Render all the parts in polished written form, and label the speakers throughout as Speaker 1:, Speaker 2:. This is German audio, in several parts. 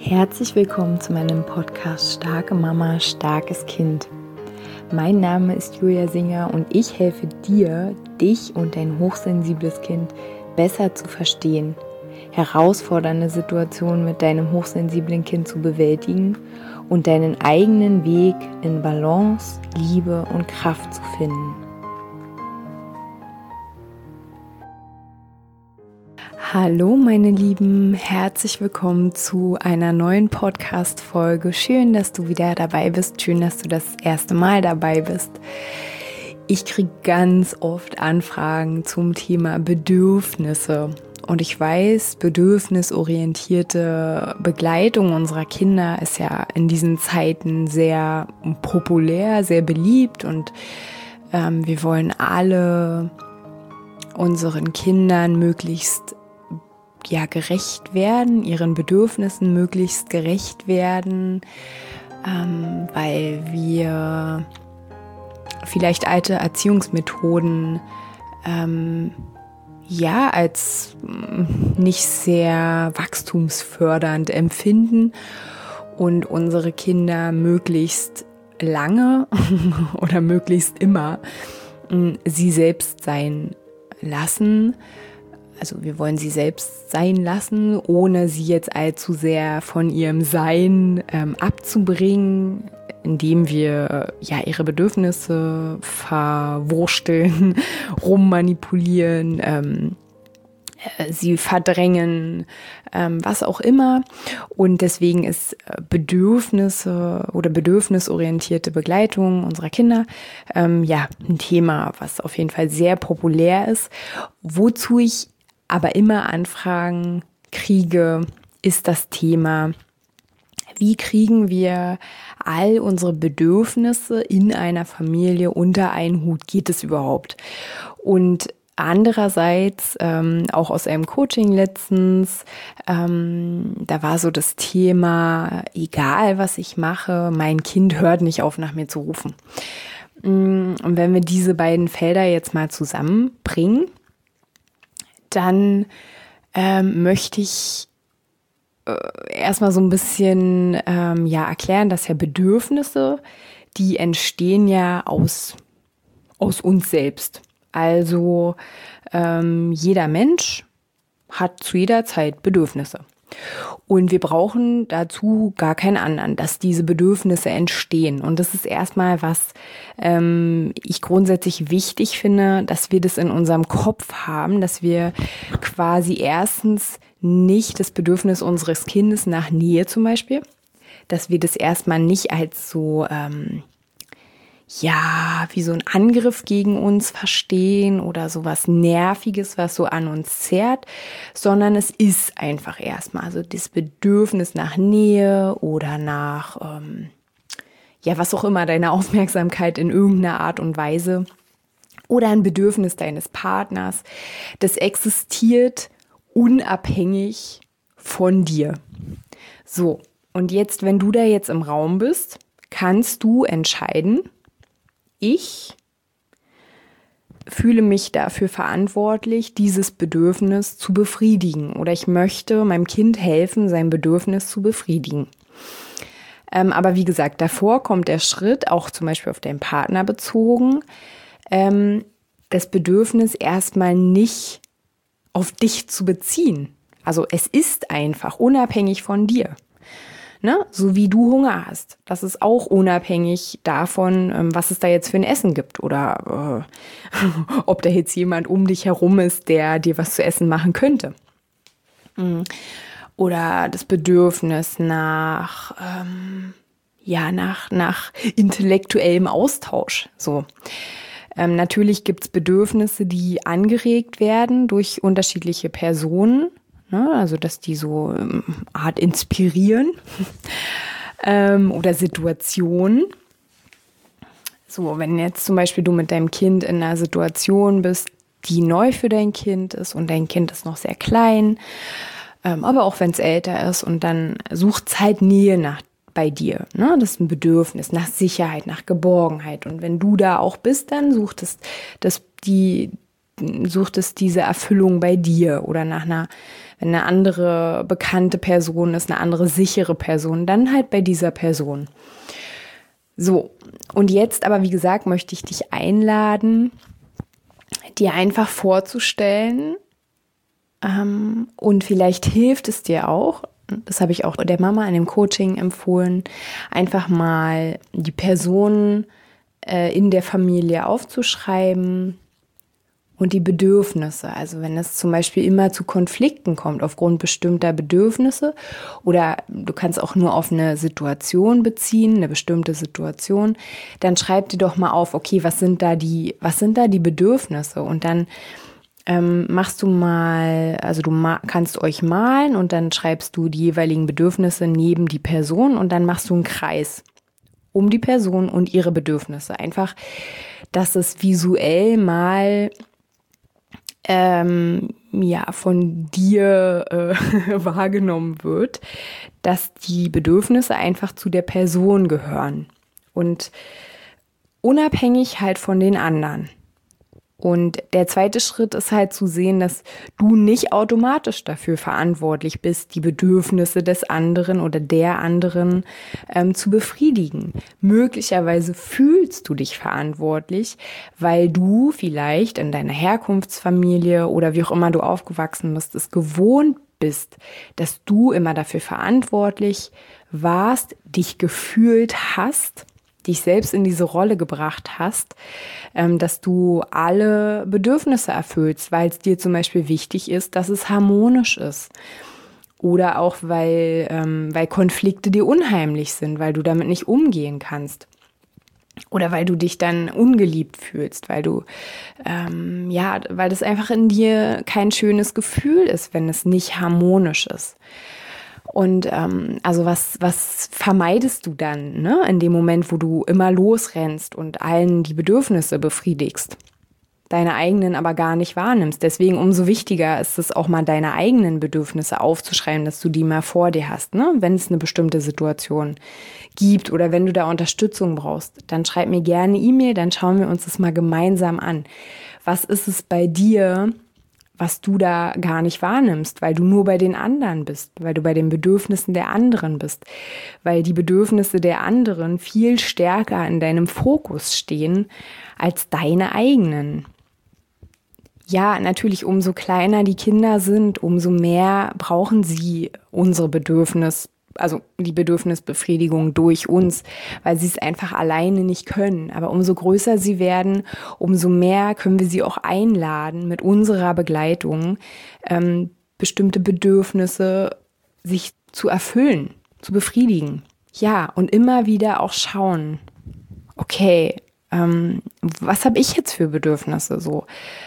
Speaker 1: Herzlich willkommen zu meinem Podcast Starke Mama, starkes Kind. Mein Name ist Julia Singer und ich helfe dir, dich und dein hochsensibles Kind besser zu verstehen, herausfordernde Situationen mit deinem hochsensiblen Kind zu bewältigen und deinen eigenen Weg in Balance, Liebe und Kraft zu finden. Hallo meine Lieben, herzlich willkommen zu einer neuen Podcast-Folge. Schön, dass du wieder dabei bist, schön, dass du das erste Mal dabei bist. Ich kriege ganz oft Anfragen zum Thema Bedürfnisse. Und ich weiß, bedürfnisorientierte Begleitung unserer Kinder ist ja in diesen Zeiten sehr populär, sehr beliebt und wir wollen alle unseren Kindern möglichst gerecht werden, ihren Bedürfnissen möglichst gerecht werden, weil wir vielleicht alte Erziehungsmethoden als nicht sehr wachstumsfördernd empfinden und unsere Kinder möglichst lange oder möglichst immer sie selbst sein lassen. Also wir wollen sie selbst sein lassen, ohne sie jetzt allzu sehr von ihrem Sein abzubringen, indem wir ihre Bedürfnisse verwursteln, rummanipulieren, sie verdrängen, was auch immer. Und deswegen ist Bedürfnisse oder bedürfnisorientierte Begleitung unserer Kinder ein Thema, was auf jeden Fall sehr populär ist. Wozu ich aber immer Anfragen kriege, ist das Thema: Wie kriegen wir all unsere Bedürfnisse in einer Familie unter einen Hut? Geht es überhaupt? Und andererseits, auch aus einem Coaching letztens, da war so das Thema: Egal was ich mache, mein Kind hört nicht auf, nach mir zu rufen. Und wenn wir diese beiden Felder jetzt mal zusammenbringen, dann möchte ich erstmal so ein bisschen erklären, dass Bedürfnisse, die entstehen ja aus uns selbst. Also jeder Mensch hat zu jeder Zeit Bedürfnisse. Und wir brauchen dazu gar keinen anderen, dass diese Bedürfnisse entstehen. Und das ist erstmal, was ich grundsätzlich wichtig finde, dass wir das in unserem Kopf haben, dass wir quasi erstens nicht das Bedürfnis unseres Kindes nach Nähe zum Beispiel, dass wir das erstmal nicht als so wie so ein Angriff gegen uns verstehen oder so was Nerviges, was so an uns zerrt, sondern es ist einfach erstmal also das Bedürfnis nach Nähe oder nach, was auch immer, deine Aufmerksamkeit in irgendeiner Art und Weise oder ein Bedürfnis deines Partners, das existiert unabhängig von dir. So, und jetzt, wenn du da jetzt im Raum bist, kannst du entscheiden: Ich fühle mich dafür verantwortlich, dieses Bedürfnis zu befriedigen, oder ich möchte meinem Kind helfen, sein Bedürfnis zu befriedigen. Aber wie gesagt, davor kommt der Schritt, auch zum Beispiel auf deinen Partner bezogen, das Bedürfnis erstmal nicht auf dich zu beziehen. Also es ist einfach unabhängig von dir. Ne? So wie du Hunger hast. Das ist auch unabhängig davon, was es da jetzt für ein Essen gibt oder ob da jetzt jemand um dich herum ist, der dir was zu essen machen könnte. Oder das Bedürfnis nach intellektuellem Austausch. So. Natürlich gibt es Bedürfnisse, die angeregt werden durch unterschiedliche Personen. Also, dass die so Art inspirieren oder Situationen. So, wenn jetzt zum Beispiel du mit deinem Kind in einer Situation bist, die neu für dein Kind ist und dein Kind ist noch sehr klein, aber auch wenn es älter ist, und dann sucht es halt Nähe bei dir. Ne? Das ist ein Bedürfnis nach Sicherheit, nach Geborgenheit. Und wenn du da auch bist, dann sucht es sucht es diese Erfüllung bei dir oder wenn eine andere bekannte Person ist, eine andere sichere Person, dann halt bei dieser Person. So, und jetzt aber, wie gesagt, möchte ich dich einladen, dir einfach vorzustellen, und vielleicht hilft es dir auch, das habe ich auch der Mama in dem Coaching empfohlen, einfach mal die Personen in der Familie aufzuschreiben und die Bedürfnisse. Also wenn es zum Beispiel immer zu Konflikten kommt aufgrund bestimmter Bedürfnisse oder du kannst auch nur auf eine Situation beziehen, eine bestimmte Situation, dann schreib dir doch mal auf, okay, was sind da die Bedürfnisse? Und dann machst du mal, also du kannst euch malen und dann schreibst du die jeweiligen Bedürfnisse neben die Person und dann machst du einen Kreis um die Person und ihre Bedürfnisse. Einfach, dass es visuell mal von dir wahrgenommen wird, dass die Bedürfnisse einfach zu der Person gehören und unabhängig halt von den anderen. Und der zweite Schritt ist halt zu sehen, dass du nicht automatisch dafür verantwortlich bist, die Bedürfnisse des anderen oder der anderen zu befriedigen. Möglicherweise fühlst du dich verantwortlich, weil du vielleicht in deiner Herkunftsfamilie oder wie auch immer du aufgewachsen bist, es gewohnt bist, dass du immer dafür verantwortlich warst, dich gefühlt hast, dich selbst in diese Rolle gebracht hast, dass du alle Bedürfnisse erfüllst, weil es dir zum Beispiel wichtig ist, dass es harmonisch ist. Oder auch, weil Konflikte dir unheimlich sind, weil du damit nicht umgehen kannst. Oder weil du dich dann ungeliebt fühlst, weil das einfach in dir kein schönes Gefühl ist, wenn es nicht harmonisch ist. Und also was vermeidest du dann, ne? In dem Moment, wo du immer losrennst und allen die Bedürfnisse befriedigst, deine eigenen aber gar nicht wahrnimmst. Deswegen umso wichtiger ist es auch mal, deine eigenen Bedürfnisse aufzuschreiben, dass du die mal vor dir hast, ne? Wenn es eine bestimmte Situation gibt oder wenn du da Unterstützung brauchst, dann schreib mir gerne E-Mail, dann schauen wir uns das mal gemeinsam an. Was ist es bei dir, was du da gar nicht wahrnimmst, weil du nur bei den anderen bist, weil du bei den Bedürfnissen der anderen bist, weil die Bedürfnisse der anderen viel stärker in deinem Fokus stehen als deine eigenen. Ja, natürlich, umso kleiner die Kinder sind, umso mehr brauchen sie unsere also die Bedürfnisbefriedigung durch uns, weil sie es einfach alleine nicht können. Aber umso größer sie werden, umso mehr können wir sie auch einladen, mit unserer Begleitung bestimmte Bedürfnisse sich zu erfüllen, zu befriedigen. Ja, und immer wieder auch schauen, okay, was habe ich jetzt für Bedürfnisse so?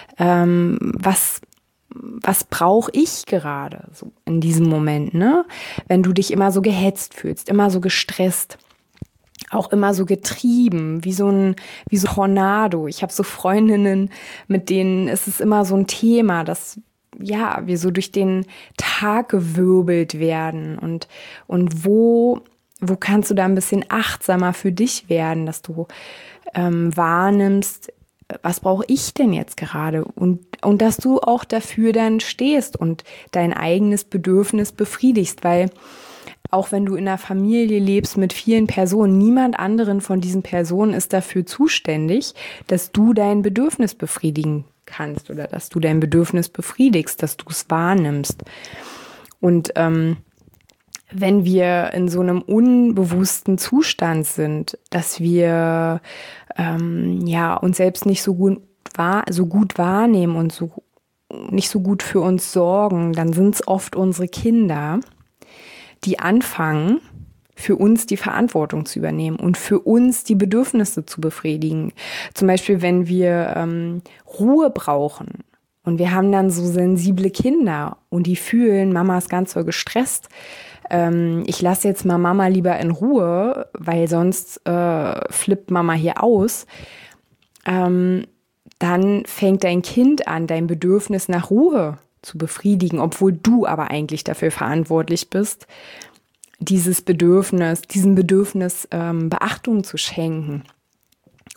Speaker 1: Was brauche ich gerade so in diesem Moment, ne? Wenn du dich immer so gehetzt fühlst, immer so gestresst, auch immer so getrieben, wie so ein Tornado. Ich habe so Freundinnen, mit denen ist es immer so ein Thema, dass wir so durch den Tag gewirbelt werden und wo kannst du da ein bisschen achtsamer für dich werden, dass du wahrnimmst, was brauche ich denn jetzt gerade? Und dass du auch dafür dann stehst und dein eigenes Bedürfnis befriedigst, weil auch wenn du in einer Familie lebst mit vielen Personen, niemand anderen von diesen Personen ist dafür zuständig, dass du dein Bedürfnis befriedigen kannst oder dass du dein Bedürfnis befriedigst, dass du es wahrnimmst. Und wenn wir in so einem unbewussten Zustand sind, dass wir uns selbst nicht so gut wahrnehmen und nicht so gut für uns sorgen, dann sind es oft unsere Kinder, die anfangen, für uns die Verantwortung zu übernehmen und für uns die Bedürfnisse zu befriedigen. Zum Beispiel, wenn wir Ruhe brauchen und wir haben dann so sensible Kinder und die fühlen, Mama ist ganz so gestresst, ich lasse jetzt mal Mama lieber in Ruhe, weil sonst flippt Mama hier aus, dann fängt dein Kind an, dein Bedürfnis nach Ruhe zu befriedigen, obwohl du aber eigentlich dafür verantwortlich bist, diesem Bedürfnis Beachtung zu schenken.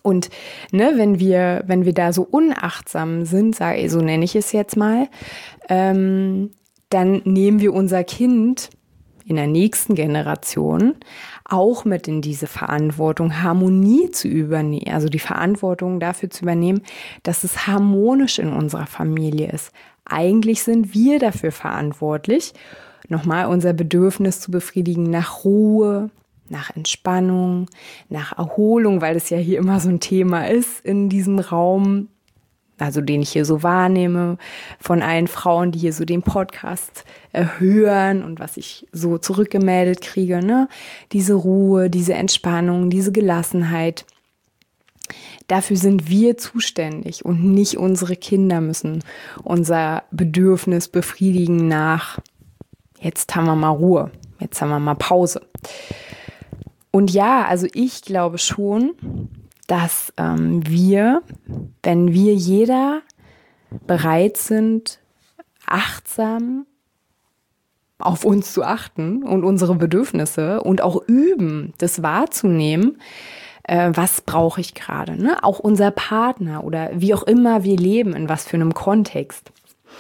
Speaker 1: Und ne, wenn wir da so unachtsam sind, so nenne ich es jetzt mal, dann nehmen wir unser Kind in der nächsten Generation auch mit in diese Verantwortung, Harmonie zu übernehmen, also die Verantwortung dafür zu übernehmen, dass es harmonisch in unserer Familie ist. Eigentlich sind wir dafür verantwortlich, nochmal unser Bedürfnis zu befriedigen nach Ruhe, nach Entspannung, nach Erholung, weil das ja hier immer so ein Thema ist in diesem Raum, also den ich hier so wahrnehme, von allen Frauen, die hier so den Podcast hören und was ich so zurückgemeldet kriege, ne? Diese Ruhe, diese Entspannung, diese Gelassenheit. Dafür sind wir zuständig und nicht unsere Kinder müssen unser Bedürfnis befriedigen nach, jetzt haben wir mal Ruhe, jetzt haben wir mal Pause. Und ja, also ich glaube schon, dass wir, wenn wir jeder bereit sind, achtsam auf uns zu achten und unsere Bedürfnisse und auch üben, das wahrzunehmen, was brauche ich gerade, ne? Auch unser Partner oder wie auch immer wir leben, in was für einem Kontext.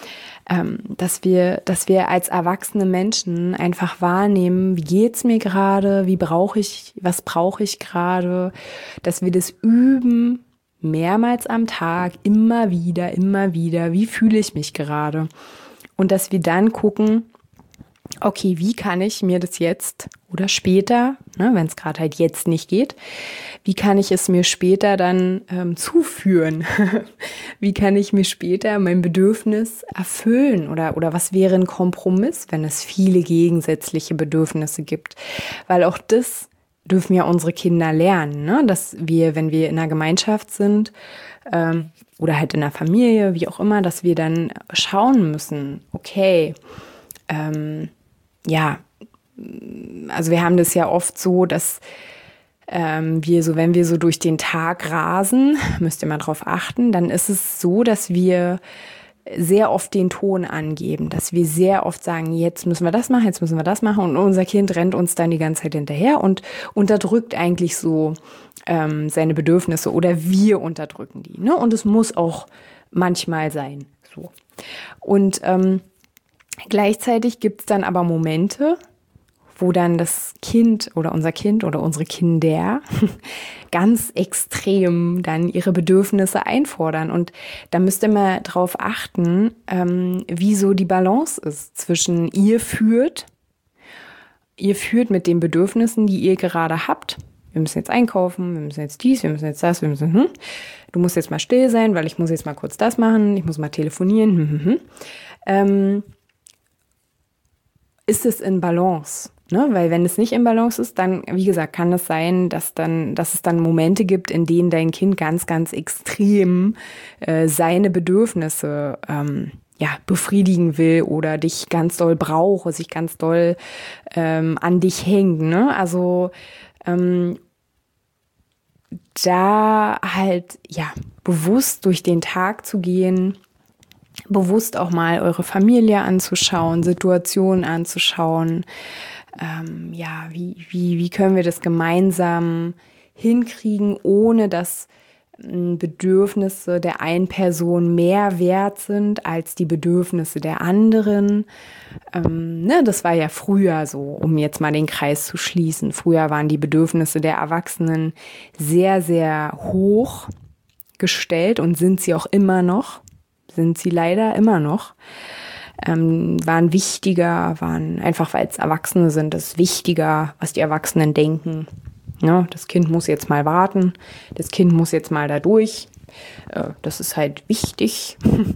Speaker 1: Dass wir als erwachsene Menschen einfach wahrnehmen, wie geht's mir gerade, was brauche ich gerade, dass wir das üben, mehrmals am Tag, immer wieder, wie fühle ich mich gerade? Und dass wir dann gucken, okay, wie kann ich mir das jetzt oder später, ne, wenn es gerade halt jetzt nicht geht, wie kann ich es mir später dann zuführen? Wie kann ich mir später mein Bedürfnis erfüllen? Oder was wäre ein Kompromiss, wenn es viele gegensätzliche Bedürfnisse gibt? Weil auch das dürfen ja unsere Kinder lernen, ne? Dass wir, wenn wir in einer Gemeinschaft sind oder halt in einer Familie, wie auch immer, dass wir dann schauen müssen, okay, ja, also wir haben das ja oft so, dass wenn wir so durch den Tag rasen, müsst ihr mal drauf achten, dann ist es so, dass wir sehr oft den Ton angeben, dass wir sehr oft sagen, jetzt müssen wir das machen, jetzt müssen wir das machen und unser Kind rennt uns dann die ganze Zeit hinterher und unterdrückt eigentlich so seine Bedürfnisse oder wir unterdrücken die, ne? Und es muss auch manchmal sein, so. Und gleichzeitig gibt es dann aber Momente, wo dann das Kind oder unsere Kinder ganz extrem dann ihre Bedürfnisse einfordern. Und da müsst ihr mal drauf achten, wie so die Balance ist zwischen ihr führt mit den Bedürfnissen, die ihr gerade habt. Wir müssen jetzt einkaufen, wir müssen jetzt dies, wir müssen jetzt das, du musst jetzt mal still sein, weil ich muss jetzt mal kurz das machen, ich muss mal telefonieren. Ist es in Balance? Ne? Weil wenn es nicht in Balance ist, dann, wie gesagt, kann es sein, dass es dann Momente gibt, in denen dein Kind ganz, ganz extrem seine Bedürfnisse befriedigen will oder dich ganz doll braucht, sich ganz doll an dich hängt. Ne? Also da halt bewusst durch den Tag zu gehen, bewusst auch mal eure Familie anzuschauen, Situationen anzuschauen. Wie können wir das gemeinsam hinkriegen, ohne dass Bedürfnisse der einen Person mehr wert sind als die Bedürfnisse der anderen. Das war ja früher so, um jetzt mal den Kreis zu schließen. Früher waren die Bedürfnisse der Erwachsenen sehr, sehr hoch gestellt und sind sie auch immer noch. Sind sie leider immer noch, waren wichtiger, waren einfach, weil es Erwachsene sind, das ist wichtiger, was die Erwachsenen denken. Ja, das Kind muss jetzt mal warten, das Kind muss jetzt mal da durch, das ist halt wichtig.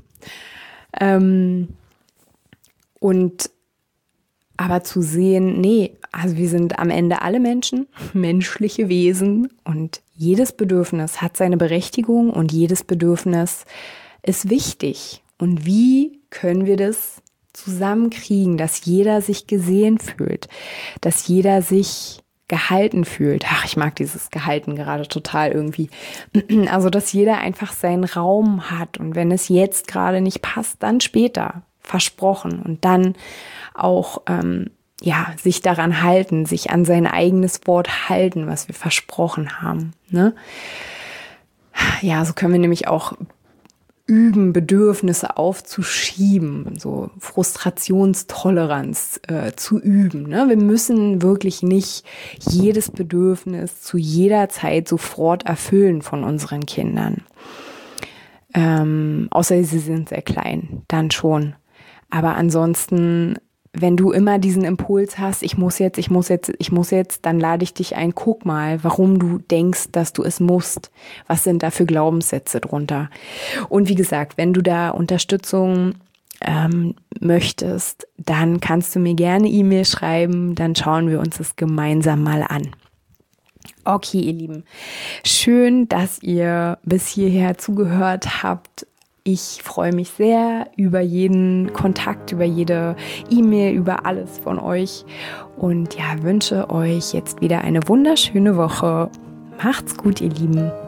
Speaker 1: Aber zu sehen, also wir sind am Ende alle Menschen, menschliche Wesen und jedes Bedürfnis hat seine Berechtigung und jedes Bedürfnis ist wichtig. Und wie können wir das zusammenkriegen, dass jeder sich gesehen fühlt, dass jeder sich gehalten fühlt? Ach, ich mag dieses Gehalten gerade total irgendwie. Also, dass jeder einfach seinen Raum hat und wenn es jetzt gerade nicht passt, dann später, versprochen. Und dann auch, sich daran halten, sich an sein eigenes Wort halten, was wir versprochen haben, ne? Ja, so können wir nämlich auch üben, Bedürfnisse aufzuschieben, so Frustrationstoleranz zu üben. Ne? Wir müssen wirklich nicht jedes Bedürfnis zu jeder Zeit sofort erfüllen von unseren Kindern. Außer sie sind sehr klein, dann schon. Aber ansonsten, wenn du immer diesen Impuls hast, ich muss jetzt, dann lade ich dich ein, guck mal, warum du denkst, dass du es musst. Was sind da für Glaubenssätze drunter? Und wie gesagt, wenn du da Unterstützung möchtest, dann kannst du mir gerne E-Mail schreiben, dann schauen wir uns das gemeinsam mal an. Okay, ihr Lieben, schön, dass ihr bis hierher zugehört habt. Ich freue mich sehr über jeden Kontakt, über jede E-Mail, über alles von euch und ja, wünsche euch jetzt wieder eine wunderschöne Woche. Macht's gut, ihr Lieben.